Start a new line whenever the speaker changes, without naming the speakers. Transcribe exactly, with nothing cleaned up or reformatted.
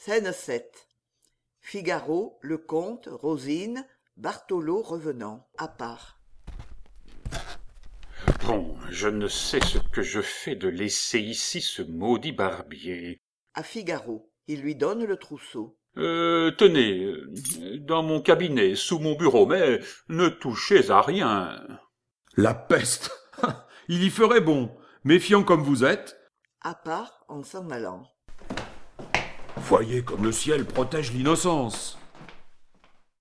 Scène sept. Figaro, le comte, Rosine, Bartholo revenant, à part.
Bon, je ne sais ce que je fais de laisser ici ce maudit barbier.
À Figaro, il lui donne le trousseau.
Euh, tenez, euh, dans mon cabinet, sous mon bureau, mais ne touchez à rien.
La peste. Il y ferait bon, méfiant comme vous êtes.
À part, en s'en allant.
Voyez comme le ciel protège l'innocence.